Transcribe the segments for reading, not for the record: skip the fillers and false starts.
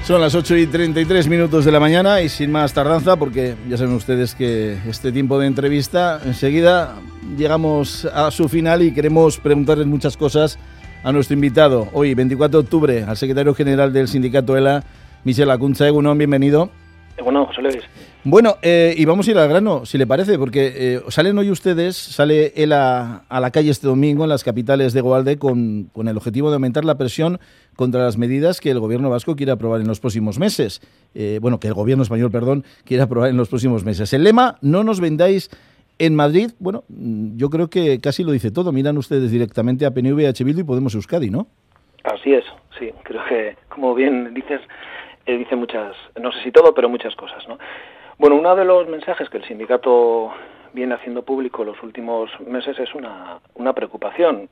Son las 8:33 de la mañana y sin más tardanza, porque ya saben ustedes que este tiempo de entrevista, enseguida llegamos a su final y queremos preguntarles muchas cosas a nuestro invitado. Hoy, 24 de octubre, al secretario general del sindicato ELA, Michel Acuntza. Egunon, bienvenido. Bueno, José Luis. Bueno, y vamos a ir al grano, si le parece, porque salen hoy ustedes, sale ELA a la calle este domingo en las capitales de Hegoalde con el objetivo de aumentar la presión contra las medidas que el gobierno vasco quiere aprobar en los próximos meses. Que el gobierno español, quiere aprobar en los próximos meses. El lema, no nos vendáis en Madrid, bueno, yo creo que casi lo dice todo. Miran ustedes directamente a PNV, H. Bildu y Podemos Euskadi, ¿no? Así es, sí. Creo que, como bien dices, dice muchas, no sé si todo, pero muchas cosas, ¿no? Bueno, uno de los mensajes que el sindicato viene haciendo público los últimos meses es una preocupación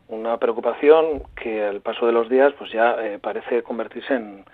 que al paso de los días pues ya parece convertirse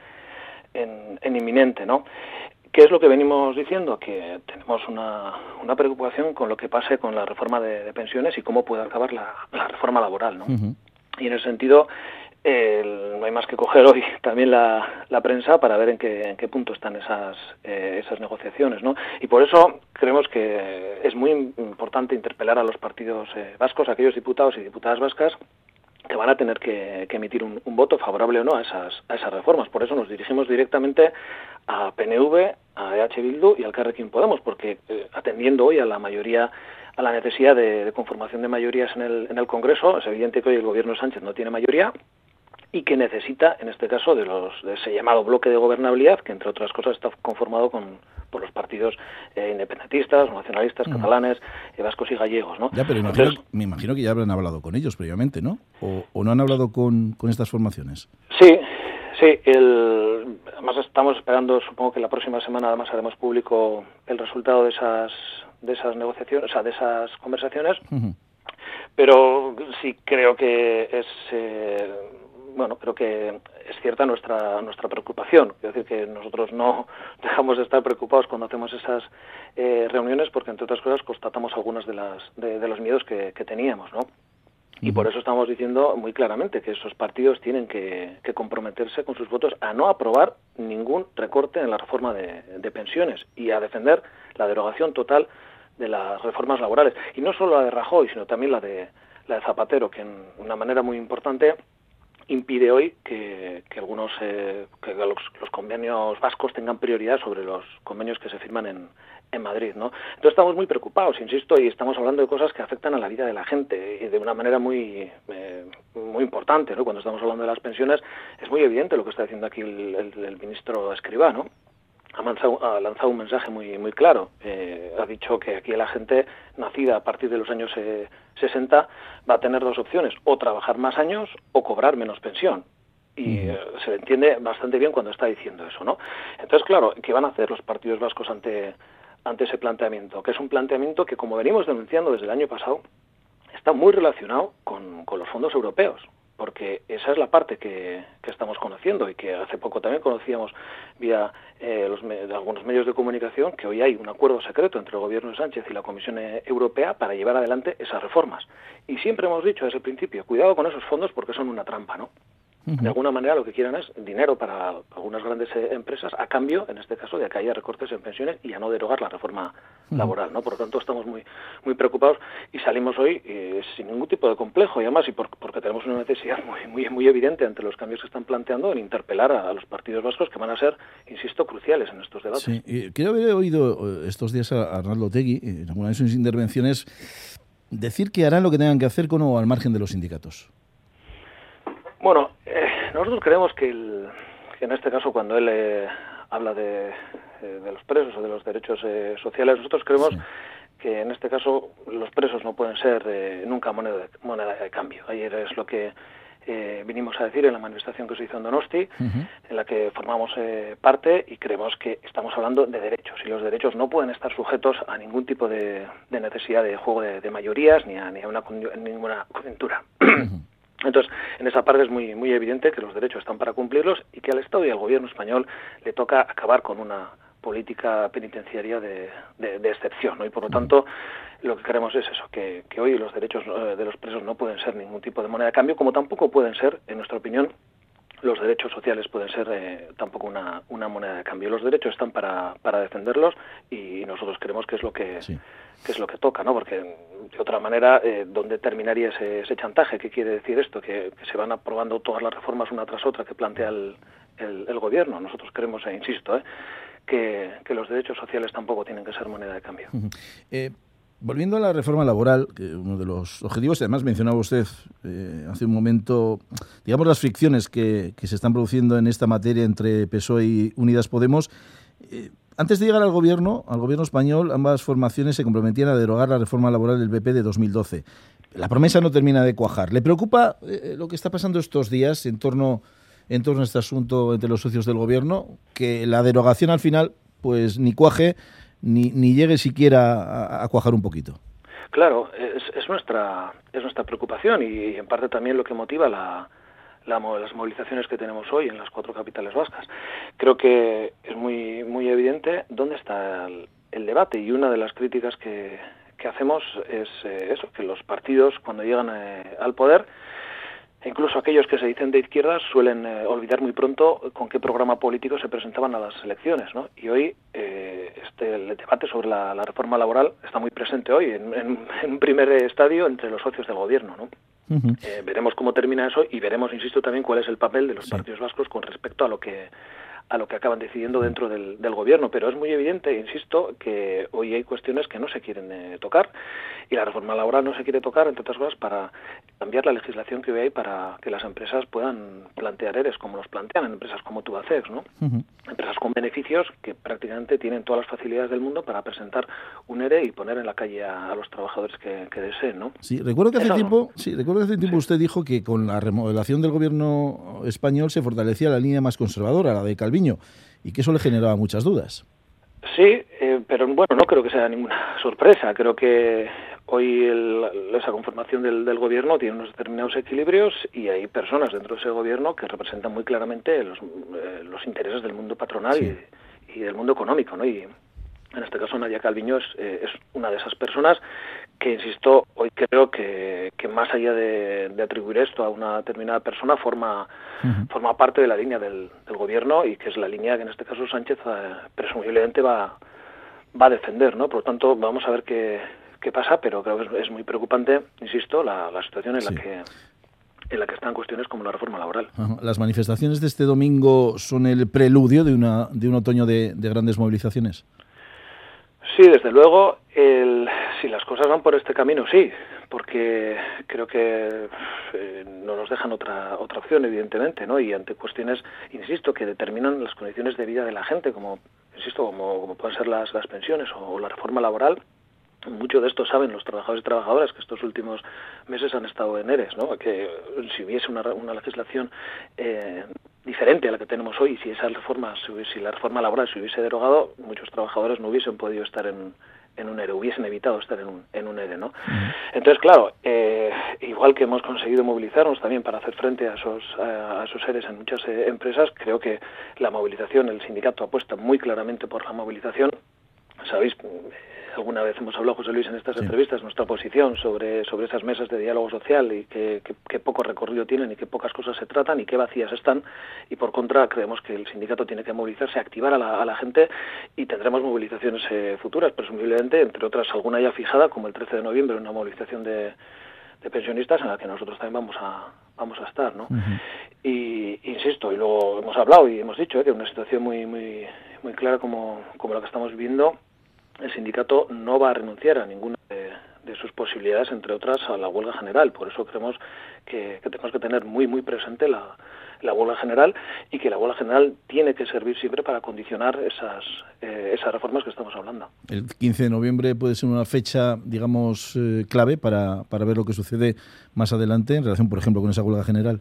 en inminente, ¿no? ¿Qué es lo que venimos diciendo? Que tenemos una preocupación con lo que pase con la reforma de pensiones y cómo puede acabar la reforma laboral, ¿no? Uh-huh. Y en ese sentido, no hay más que coger hoy también la prensa para ver en qué punto están esas negociaciones, ¿no? Y por eso creemos que es muy importante interpelar a los partidos vascos, a aquellos diputados y diputadas vascas que van a tener que emitir un voto favorable o no a esas reformas. Por eso nos dirigimos directamente a PNV, a EH Bildu y al Elkarrekin Podemos, porque atendiendo hoy a la mayoría, a la necesidad de conformación de mayorías en el Congreso, es evidente que hoy el gobierno Sánchez no tiene mayoría y que necesita, en este caso, de ese llamado bloque de gobernabilidad, que entre otras cosas está conformado por los partidos independentistas, nacionalistas, catalanes, vascos y gallegos, ¿no? Ya, pero me imagino que ya habrán hablado con ellos previamente, ¿no? ¿O no han hablado con estas formaciones? Sí. Además estamos esperando, supongo que la próxima semana además haremos público el resultado de esas negociaciones, o sea, de esas conversaciones. Uh-huh. Pero sí creo que creo que es cierta nuestra preocupación. Quiero decir que nosotros no dejamos de estar preocupados cuando hacemos esas reuniones porque, entre otras cosas, constatamos algunos de los miedos que teníamos, ¿no? Y por eso estamos diciendo muy claramente que esos partidos tienen que comprometerse con sus votos a no aprobar ningún recorte en la reforma de pensiones y a defender la derogación total de las reformas laborales. Y no solo la de Rajoy, sino también la de Zapatero, que en una manera muy importante impide hoy que los convenios vascos tengan prioridad sobre los convenios que se firman en Madrid, ¿no? Entonces estamos muy preocupados, insisto, y estamos hablando de cosas que afectan a la vida de la gente y de una manera muy importante, ¿no? Cuando estamos hablando de las pensiones es muy evidente lo que está diciendo aquí el ministro Escrivá, ¿no? Ha lanzado un mensaje muy claro. Ha dicho que aquí la gente nacida a partir de los años 60 va a tener dos opciones, o trabajar más años o cobrar menos pensión. Y se le entiende bastante bien cuando está diciendo eso, ¿no? Entonces, claro, ¿qué van a hacer los partidos vascos ante ese planteamiento? Que es un planteamiento que, como venimos denunciando desde el año pasado, está muy relacionado con los fondos europeos, porque esa es la parte que estamos conociendo y que hace poco también conocíamos vía algunos medios de comunicación, que hoy hay un acuerdo secreto entre el gobierno de Sánchez y la Comisión Europea para llevar adelante esas reformas. Y siempre hemos dicho desde el principio, cuidado con esos fondos porque son una trampa, ¿no? De alguna manera lo que quieran es dinero para algunas grandes empresas a cambio, en este caso, de que haya recortes en pensiones y a no derogar la reforma laboral, ¿no? Por lo tanto, estamos muy preocupados y salimos hoy sin ningún tipo de complejo y además porque tenemos una necesidad muy evidente ante los cambios que están planteando en interpelar a los partidos vascos que van a ser, insisto, cruciales en estos debates. Sí, quiero haber oído estos días a Arnaldo Otegi, en alguna de sus intervenciones, decir que harán lo que tengan que hacer con o al margen de los sindicatos. Bueno, nosotros creemos que en este caso, cuando él habla de los presos o de los derechos sociales, nosotros creemos que en este caso los presos no pueden ser nunca moneda de cambio. Ayer es lo que vinimos a decir en la manifestación que se hizo en Donosti, en la que formamos parte, y creemos que estamos hablando de derechos, y los derechos no pueden estar sujetos a ningún tipo de necesidad de juego de mayorías ni a ninguna coyuntura. Entonces, en esa parte es muy evidente que los derechos están para cumplirlos y que al Estado y al Gobierno español le toca acabar con una política penitenciaria de excepción, ¿no? Y por lo tanto, lo que queremos es eso, que hoy los derechos de los presos no pueden ser ningún tipo de moneda de cambio, como tampoco pueden ser, en nuestra opinión, los derechos sociales pueden ser tampoco una moneda de cambio. Los derechos están para defenderlos y nosotros creemos que es lo que es lo que toca, ¿no? Porque de otra manera, ¿dónde terminaría ese chantaje? ¿Qué quiere decir esto? Que se van aprobando todas las reformas una tras otra que plantea el gobierno. Nosotros creemos, insisto, que los derechos sociales tampoco tienen que ser moneda de cambio. Volviendo a la reforma laboral, que uno de los objetivos, además mencionaba usted hace un momento, digamos, las fricciones que se están produciendo en esta materia entre PSOE y Unidas Podemos. Antes de llegar al gobierno español, ambas formaciones se comprometían a derogar la reforma laboral del PP de 2012. La promesa no termina de cuajar. ¿Le preocupa lo que está pasando estos días en torno a este asunto entre los socios del gobierno? Que la derogación al final, pues ni cuaje, ni llegue siquiera a cuajar un poquito. Claro, es nuestra preocupación y en parte también lo que motiva las movilizaciones que tenemos hoy en las 4 capitales vascas. Creo que es muy evidente dónde está el debate, y una de las críticas que hacemos es eso, que los partidos cuando llegan al poder, incluso aquellos que se dicen de izquierdas, suelen olvidar muy pronto con qué programa político se presentaban a las elecciones, ¿no? Y hoy el debate sobre la reforma laboral está muy presente hoy en un primer estadio entre los socios del gobierno, ¿no? Uh-huh. Veremos cómo termina eso y veremos, insisto, también cuál es el papel de los partidos vascos con respecto a lo que acaban decidiendo dentro del gobierno, pero es muy evidente, insisto, que hoy hay cuestiones que no se quieren tocar, y la reforma laboral no se quiere tocar, entre otras cosas, para cambiar la legislación que hoy hay para que las empresas puedan plantear EREs como los plantean en empresas como Tubacex, ¿no? Uh-huh. Empresas con beneficios que prácticamente tienen todas las facilidades del mundo para presentar un ERE y poner en la calle a los trabajadores que deseen, ¿no? Sí, recuerdo que hace tiempo usted dijo que con la remodelación del gobierno español se fortalecía la línea más conservadora, la de Calviño, y que eso le generaba muchas dudas. Sí, pero bueno, no creo que sea ninguna sorpresa. Creo que hoy esa conformación del gobierno tiene unos determinados equilibrios y hay personas dentro de ese gobierno que representan muy claramente los intereses del mundo patronal, sí, y del mundo económico, ¿no? Y en este caso Nadia Calviño es una de esas personas que, insisto, hoy creo que más allá de atribuir esto a una determinada persona, forma parte de la línea del gobierno, y que es la línea que en este caso Sánchez presumiblemente va a defender, ¿no? Por lo tanto, vamos a ver qué pasa, pero creo que es muy preocupante, insisto, la situación en la que están cuestiones como la reforma laboral. ¿Las manifestaciones de este domingo son el preludio de un otoño de grandes movilizaciones? Sí, desde luego, si las cosas van por este camino, sí, porque creo que no nos dejan otra opción, evidentemente, ¿no? Y ante cuestiones, insisto, que determinan las condiciones de vida de la gente, como pueden ser las pensiones o la reforma laboral. Mucho de esto saben los trabajadores y trabajadoras que estos últimos meses han estado en ERES, ¿no? Que si hubiese una legislación diferente a la que tenemos hoy, si la reforma laboral se hubiese derogado, muchos trabajadores no hubiesen podido estar en un ERE, hubiesen evitado estar en un ERE, ¿no? Uh-huh. Entonces, claro, igual que hemos conseguido movilizarnos también para hacer frente a esos EREs en muchas empresas, creo que la movilización, el sindicato apuesta muy claramente por la movilización. Sabéis, alguna vez hemos hablado, José Luis, en estas entrevistas, nuestra posición sobre esas mesas de diálogo social y qué poco recorrido tienen y qué pocas cosas se tratan y qué vacías están, y por contra creemos que el sindicato tiene que movilizarse, activar a la gente, y tendremos movilizaciones futuras, presumiblemente, entre otras alguna ya fijada, como el 13 de noviembre, una movilización de pensionistas en la que nosotros también vamos a estar, ¿no? Uh-huh. Y insisto, y luego hemos hablado y hemos dicho que en una situación muy clara como la que estamos viviendo, el sindicato no va a renunciar a ninguna de sus posibilidades, entre otras a la huelga general. Por eso creemos que tenemos que tener muy presente la huelga general, y que la huelga general tiene que servir siempre para condicionar esas reformas que estamos hablando. El 15 de noviembre puede ser una fecha, digamos, clave para ver lo que sucede más adelante en relación, por ejemplo, con esa huelga general.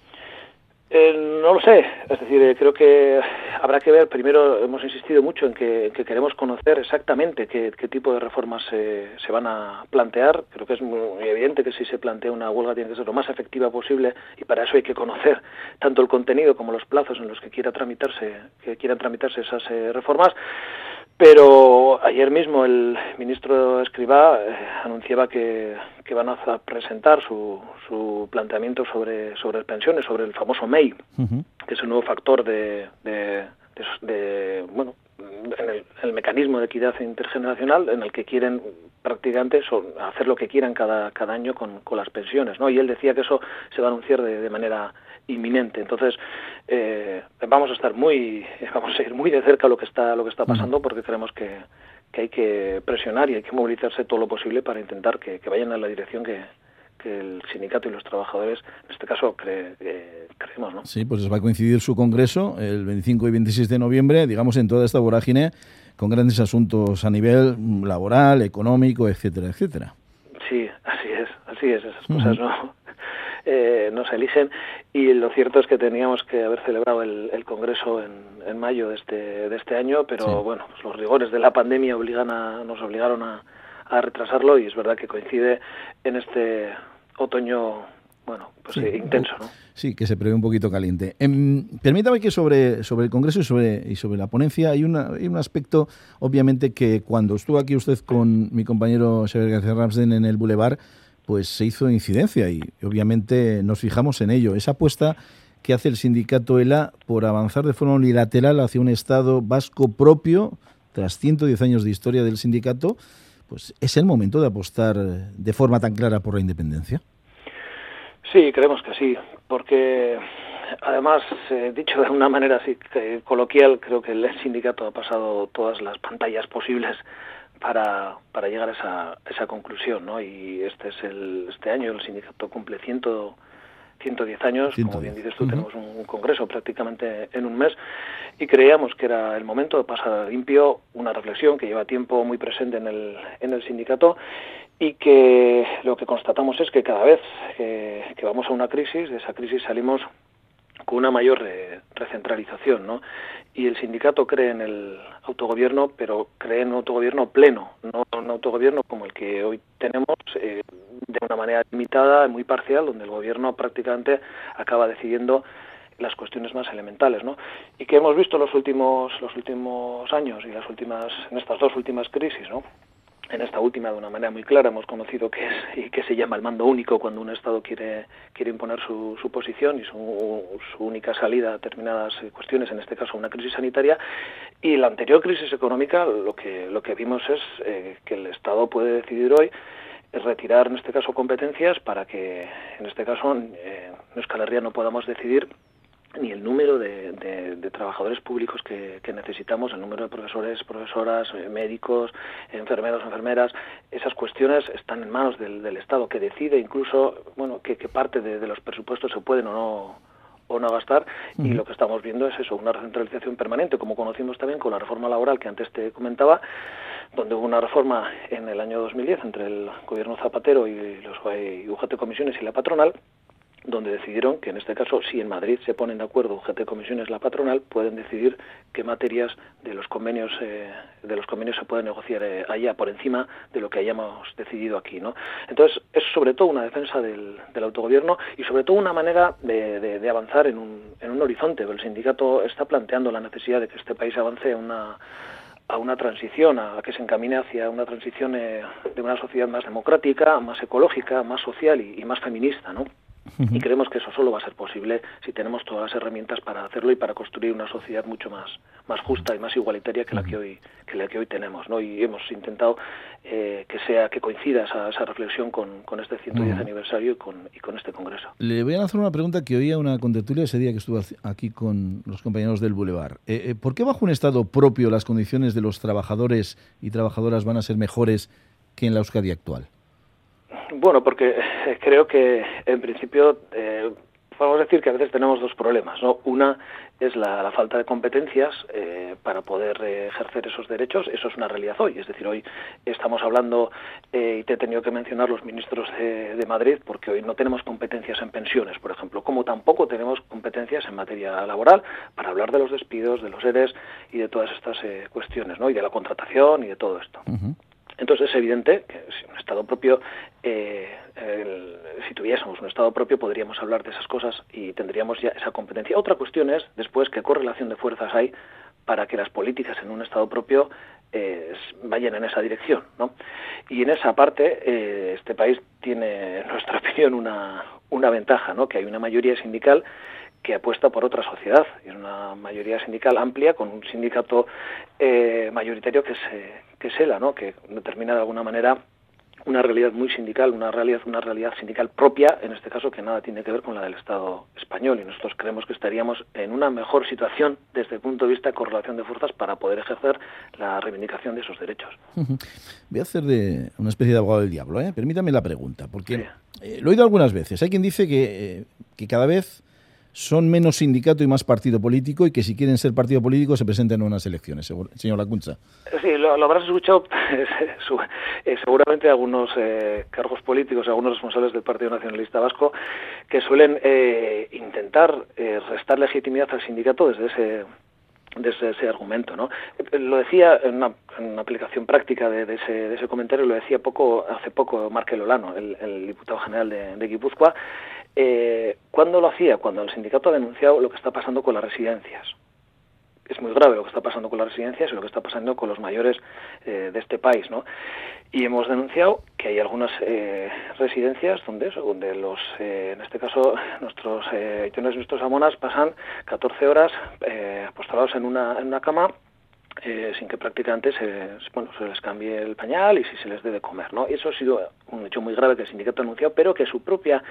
No lo sé, es decir, creo que habrá que ver. Primero, hemos insistido mucho en que queremos conocer exactamente qué tipo de reformas se van a plantear. Creo que es muy evidente que si se plantea una huelga tiene que ser lo más efectiva posible, y para eso hay que conocer tanto el contenido como los plazos en los que quieran tramitarse esas reformas. Pero ayer mismo el ministro Escrivá anunciaba que van a presentar su planteamiento sobre pensiones, sobre el famoso MEI, que es un nuevo factor bueno, en el mecanismo de equidad intergeneracional, en el que quieren prácticamente hacer lo que quieran cada año con las pensiones, ¿no? Y él decía que eso se va a anunciar de manera inminente. Entonces vamos a ir muy de cerca lo que está pasando, porque creemos que hay que presionar y hay que movilizarse todo lo posible para intentar que vayan en la dirección que el sindicato y los trabajadores, en este caso, creemos, ¿no? Sí, pues va a coincidir su congreso el 25 y 26 de noviembre, digamos, en toda esta vorágine, con grandes asuntos a nivel laboral, económico, etcétera, etcétera. Sí, así es, esas cosas no se eligen, y lo cierto es que teníamos que haber celebrado el congreso en mayo de este año, pero bueno, pues los rigores de la pandemia nos obligaron a retrasarlo, y es verdad que coincide en este otoño, bueno, pues intenso, ¿no? Sí, que se prevé un poquito caliente. Permítame que sobre el Congreso y sobre la ponencia hay un aspecto, obviamente, que cuando estuvo aquí usted con mi compañero Xavier García Ramsden en el Boulevard, pues se hizo incidencia y obviamente nos fijamos en ello. Esa apuesta que hace el sindicato ELA por avanzar de forma unilateral hacia un Estado vasco propio, tras 110 años de historia del sindicato, pues ¿es el momento de apostar de forma tan clara por la independencia? Sí, creemos que sí, porque además, dicho de una manera así coloquial, creo que el sindicato ha pasado todas las pantallas posibles para llegar a esa conclusión, ¿no? Y este año el sindicato cumple 110 años, como bien dices tú, tenemos un congreso prácticamente en un mes, y creíamos que era el momento de pasar a limpio una reflexión que lleva tiempo muy presente en el sindicato, y que lo que constatamos es que cada vez que vamos a una crisis, de esa crisis salimos con una mayor recentralización, ¿no? Y el sindicato cree en el autogobierno, pero cree en un autogobierno pleno, no un autogobierno como el que hoy tenemos, de una manera limitada, muy parcial, donde el gobierno prácticamente acaba decidiendo las cuestiones más elementales, ¿no? Y que hemos visto los últimos años y en estas dos últimas crisis, ¿no? En esta última, de una manera muy clara, hemos conocido qué es y qué se llama el mando único cuando un Estado quiere imponer su posición y su única salida a determinadas cuestiones, en este caso una crisis sanitaria. Y la anterior crisis económica, lo que vimos es que el Estado puede decidir hoy retirar, en este caso, competencias para que, en este caso, en Euskal Herria no podamos decidir ni el número de trabajadores públicos que necesitamos, el número de profesores, profesoras, médicos, enfermeros, enfermeras. Esas cuestiones están en manos del Estado, que decide incluso, bueno, qué parte de los presupuestos se pueden o no gastar, y lo que estamos viendo es eso, una recentralización permanente, como conocimos también con la reforma laboral que antes te comentaba, donde hubo una reforma en el año 2010 entre el gobierno Zapatero y los UGT Comisiones y la patronal, donde decidieron que en este caso, si en Madrid se ponen de acuerdo UGT Comisiones, la patronal, pueden decidir qué materias de los convenios se pueden negociar allá por encima de lo que hayamos decidido aquí, ¿no? Entonces es sobre todo una defensa del autogobierno y sobre todo una manera de avanzar en un horizonte. El sindicato está planteando la necesidad de que este país avance a una transición, a que se encamine hacia una transición de una sociedad más democrática, más ecológica, más social y más feminista, ¿no? Y creemos que eso solo va a ser posible si tenemos todas las herramientas para hacerlo y para construir una sociedad mucho más justa y más igualitaria que la que hoy tenemos, ¿no? Y hemos intentado que coincida esa reflexión con este 110 aniversario y con este congreso. Le voy a lanzar una pregunta que oía una contertulia ese día que estuve aquí con los compañeros del Boulevard. ¿Por qué bajo un Estado propio las condiciones de los trabajadores y trabajadoras van a ser mejores que en la Euskadi actual? Bueno, porque creo que en principio podemos decir que a veces tenemos dos problemas, ¿no? Una es la falta de competencias para poder ejercer esos derechos. Eso es una realidad hoy. Es decir, hoy estamos hablando, y te he tenido que mencionar los ministros de Madrid, porque hoy no tenemos competencias en pensiones, por ejemplo, como tampoco tenemos competencias en materia laboral para hablar de los despidos, de los ERES y de todas estas cuestiones, ¿no? Y de la contratación y de todo esto. Entonces es evidente que si un Estado propio, si tuviésemos un Estado propio, podríamos hablar de esas cosas y tendríamos ya esa competencia. Otra cuestión es, después, qué correlación de fuerzas hay para que las políticas en un Estado propio vayan en esa dirección, ¿no? Y en esa parte este país tiene, en nuestra opinión, una ventaja, ¿no? Que hay una mayoría sindical que apuesta por otra sociedad. Es una mayoría sindical amplia con un sindicato mayoritario que es ELA, ¿no? Que determina de alguna manera una realidad muy sindical, una realidad sindical propia, en este caso, que nada tiene que ver con la del Estado español, y nosotros creemos que estaríamos en una mejor situación desde el punto de vista de correlación de fuerzas para poder ejercer la reivindicación de esos derechos. Voy a hacer de una especie de abogado del diablo, ¿eh? Permítame la pregunta, porque lo he oído algunas veces. Hay quien dice que cada vez son menos sindicato y más partido político, y que si quieren ser partido político se presenten en unas elecciones, señor Lacunza. Sí, lo habrás escuchado seguramente algunos cargos políticos, algunos responsables del Partido Nacionalista Vasco, que suelen intentar restar legitimidad al sindicato desde ese argumento, ¿no? Lo decía en una aplicación práctica de ese comentario, lo decía hace poco Markel Olano, el diputado general de Guipúzcoa. ¿Cuándo lo hacía? Cuando el sindicato ha denunciado lo que está pasando con las residencias. Es muy grave lo que está pasando con las residencias y lo que está pasando con los mayores de este país, ¿no? Y hemos denunciado que hay algunas residencias donde los, en este caso, nuestros haitianos y nuestros amonas pasan 14 horas postrados en una cama sin que prácticamente se les cambie el pañal y si se les dé de comer, ¿no? Y eso ha sido un hecho muy grave que el sindicato ha denunciado, pero que su propia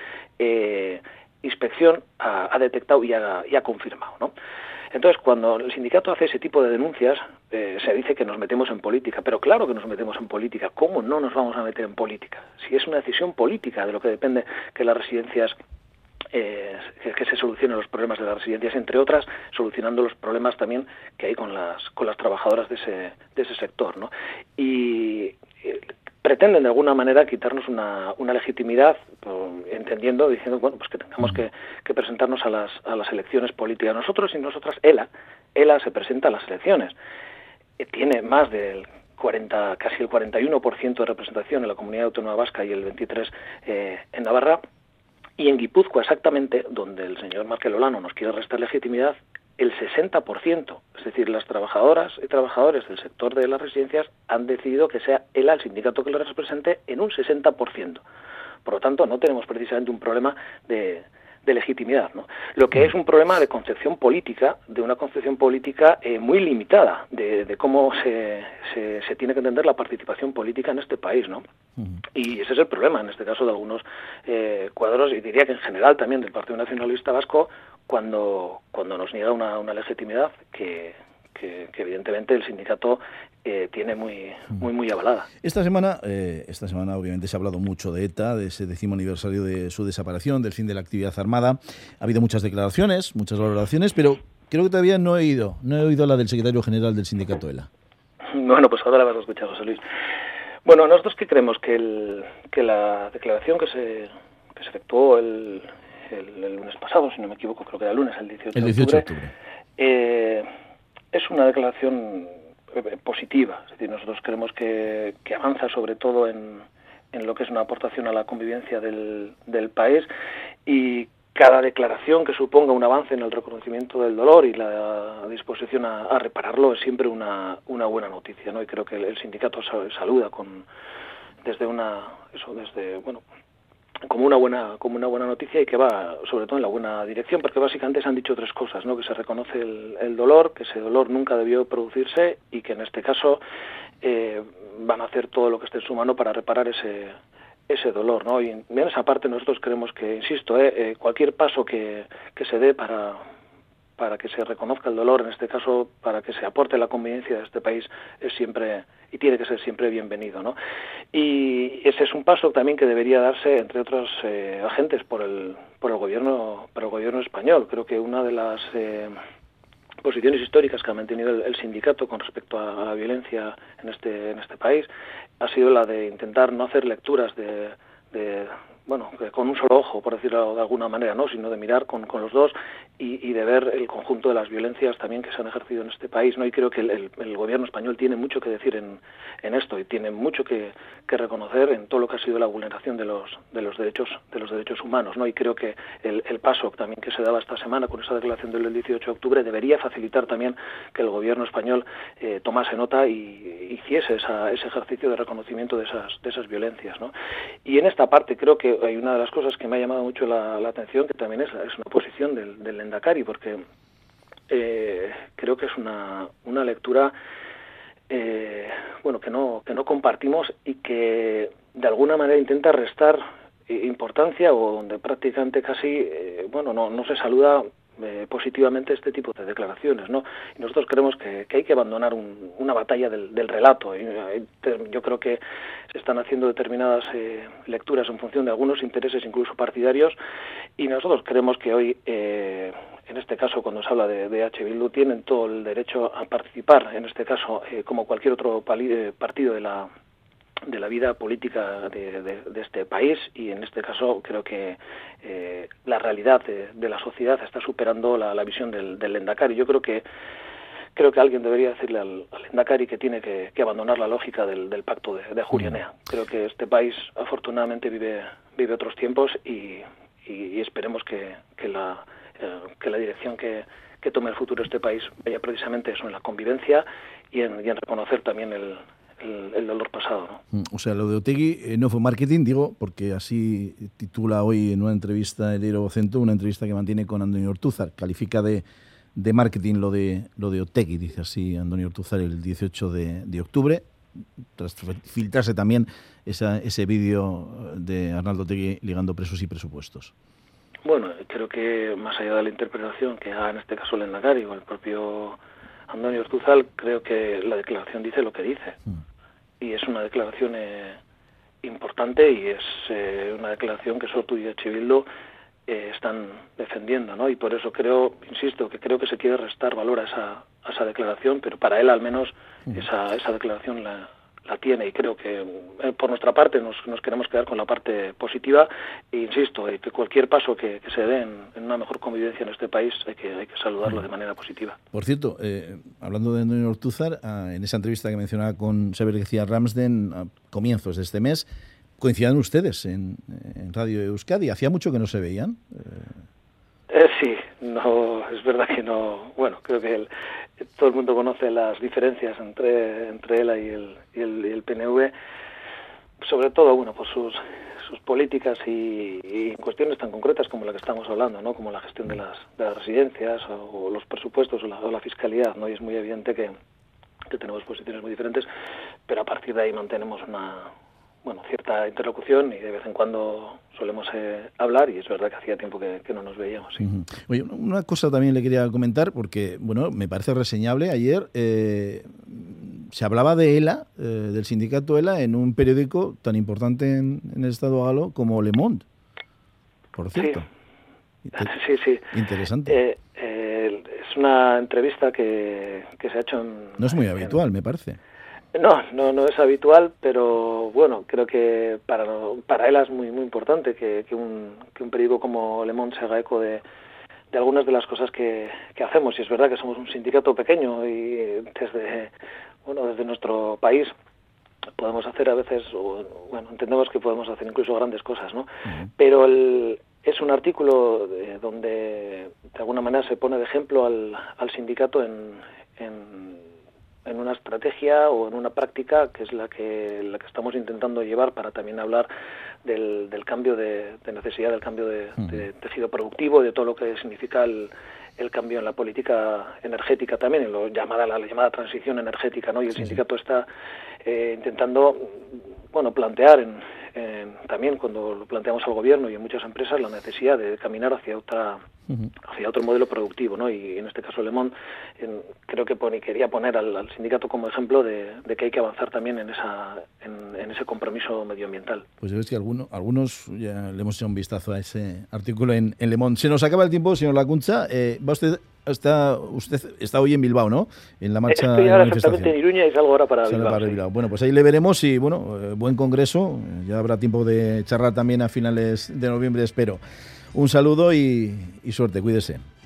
inspección ha detectado y ha confirmado, ¿no? Entonces, cuando el sindicato hace ese tipo de denuncias, se dice que nos metemos en política. Pero claro que nos metemos en política. ¿Cómo no nos vamos a meter en política? Si es una decisión política de lo que depende que las residencias, que se solucionen los problemas de las residencias, entre otras, solucionando los problemas también que hay con las trabajadoras de ese sector, ¿no? Y pretenden de alguna manera quitarnos una legitimidad, entendiendo, diciendo, bueno, pues que tengamos que presentarnos a las elecciones políticas. Nosotros y nosotras, ELA se presenta a las elecciones. Tiene más del casi el 41% de representación en la Comunidad Autónoma Vasca y el 23% en Navarra. Y en Guipúzcoa, exactamente, donde el señor Markel Olano nos quiere restar legitimidad, el 60%, es decir, las trabajadoras y trabajadores del sector de las residencias han decidido que sea ELA el sindicato que lo represente en un 60%. Por lo tanto, no tenemos precisamente un problema de legitimidad, ¿no? Lo que es un problema de concepción política, de una concepción política muy limitada de cómo se tiene que entender la participación política en este país, ¿no? Y ese es el problema, en este caso, de algunos cuadros, y diría que en general también del Partido Nacionalista Vasco, cuando nos niega una legitimidad que evidentemente el sindicato tiene muy avalada. Esta semana obviamente se ha hablado mucho de ETA, de ese 10º aniversario de su desaparición, del fin de la actividad armada. Ha habido muchas declaraciones, muchas valoraciones, pero creo que todavía no he oído la del secretario general del sindicato ELA. Bueno, pues ahora la vas a escuchar, José Luis. Bueno, nosotros que creemos que la declaración que se efectuó el lunes pasado, si no me equivoco, creo que era el lunes, el 18 de octubre. Es una declaración positiva, es decir, nosotros creemos que avanza sobre todo en lo que es una aportación a la convivencia del país, y cada declaración que suponga un avance en el reconocimiento del dolor y la disposición a repararlo es siempre una buena noticia, ¿no? Y creo que el sindicato saluda como una buena noticia, y que va sobre todo en la buena dirección, porque básicamente se han dicho tres cosas, ¿no? Que se reconoce el dolor, que ese dolor nunca debió producirse, y que en este caso van a hacer todo lo que esté en su mano para reparar ese dolor, ¿no? Y en esa parte nosotros creemos que, insisto, cualquier paso que se dé para que se reconozca el dolor, en este caso para que se aporte la convivencia de este país, es siempre y tiene que ser siempre bienvenido, ¿no? Y ese es un paso también que debería darse, entre otros agentes, por el gobierno español. Creo que una de las posiciones históricas que ha mantenido el sindicato con respecto a la violencia en este país ha sido la de intentar no hacer lecturas de con un solo ojo, por decirlo de alguna manera, ¿no? Sino de mirar con los dos y de ver el conjunto de las violencias también que se han ejercido en este país, ¿no? Y creo que el gobierno español tiene mucho que decir en esto y tiene mucho que reconocer en todo lo que ha sido la vulneración de los derechos humanos, ¿no? Y creo que el paso también que se daba esta semana con esa declaración del 18 de octubre debería facilitar también que el gobierno español tomase nota y hiciese ese ejercicio de reconocimiento de esas violencias, ¿no? Y en esta parte creo que hay una de las cosas que me ha llamado mucho la atención, que también es una posición del Lehendakari, porque creo que es una lectura que no compartimos y que de alguna manera intenta restar importancia, o donde prácticamente casi no se saluda positivamente este tipo de declaraciones, ¿no? Y nosotros creemos que hay que abandonar una batalla del relato. Yo creo que se están haciendo determinadas lecturas en función de algunos intereses, incluso partidarios, y nosotros creemos que hoy, en este caso, cuando se habla de H. Bildu, tienen todo el derecho a participar, en este caso, como cualquier otro partido de la vida política de este país, y en este caso creo que la realidad de la sociedad está superando la visión del Lehendakari. Yo creo que alguien debería decirle al Lehendakari que tiene que abandonar la lógica del pacto de Ajuria Enea. Creo que este país afortunadamente vive otros tiempos y esperemos que la dirección que tome el futuro este país vaya precisamente eso, en la convivencia y en reconocer también el dolor pasado, ¿no? O sea, lo de Otegi no fue marketing, digo, porque así titula hoy en una entrevista el Diario Vocento, una entrevista que mantiene con Antonio Ortúzar. Califica de marketing lo de Otegi, dice así Antonio Ortúzar el 18 de octubre, tras filtrarse también ese vídeo de Arnaldo Otegi ligando presos y presupuestos. Bueno, creo que más allá de la interpretación que haga en este caso el Lehendakari o el propio Antonio Ortúzar, creo que la declaración dice lo que dice. Y es una declaración importante y es una declaración que Sortu y H. Bildu están defendiendo, ¿no? Y por eso insisto, que creo que se quiere restar valor a esa declaración, pero para él al menos esa declaración la tiene, y creo que por nuestra parte nos queremos quedar con la parte positiva e insisto, que cualquier paso que se dé en una mejor convivencia en este país hay que saludarlo de manera positiva. Por cierto, hablando de Antonio Ortúzar, en esa entrevista que mencionaba con Xabier García Ramsden a comienzos de este mes, coincidían ustedes en Radio Euskadi. ¿Hacía mucho que no se veían? Sí, no, es verdad que no. Bueno, creo que todo el mundo conoce las diferencias entre ELA y el PNV, sobre todo, por sus políticas y cuestiones tan concretas como la que estamos hablando, ¿no? Como la gestión de las residencias o los presupuestos o la fiscalidad, ¿no? Y es muy evidente que tenemos posiciones muy diferentes, pero a partir de ahí mantenemos cierta interlocución y de vez en cuando solemos hablar, y es verdad que hacía tiempo que no nos veíamos. Sí. Oye, una cosa también le quería comentar, porque me parece reseñable. Ayer se hablaba de ELA, del sindicato ELA, en un periódico tan importante en el Estado galo como Le Monde, por cierto. Sí. Interesante. Es una entrevista que se ha hecho no es muy habitual, me parece. No es habitual, pero bueno, creo que para él es muy muy importante que un periódico como Le Monde se haga eco de algunas de las cosas que hacemos. Y es verdad que somos un sindicato pequeño y desde nuestro país podemos hacer a veces, entendemos que podemos hacer incluso grandes cosas, ¿no? Pero es un artículo donde de alguna manera se pone de ejemplo al sindicato en una estrategia o en una práctica que es la que estamos intentando llevar para también hablar del cambio de necesidad, del cambio de tejido productivo, de todo lo que significa el cambio en la política energética también, en la llamada transición energética, ¿no? Y el sindicato está intentando plantear también cuando lo planteamos al gobierno y en muchas empresas la necesidad de caminar hacia otro modelo productivo, ¿no? Y en este caso Le Monde creo que quería poner al sindicato como ejemplo de que hay que avanzar también en ese compromiso medioambiental. Pues ves que algunos ya le hemos hecho un vistazo a ese artículo en Le Monde. Se nos acaba el tiempo, señor Lacuncha. Usted está hoy en Bilbao, ¿no? En la marcha. Estoy ahora exactamente en Iruña y salgo ahora para Bilbao. Bueno, pues ahí le veremos y buen congreso. Ya habrá tiempo de charlar también a finales de noviembre, espero. Un saludo y suerte, cuídese.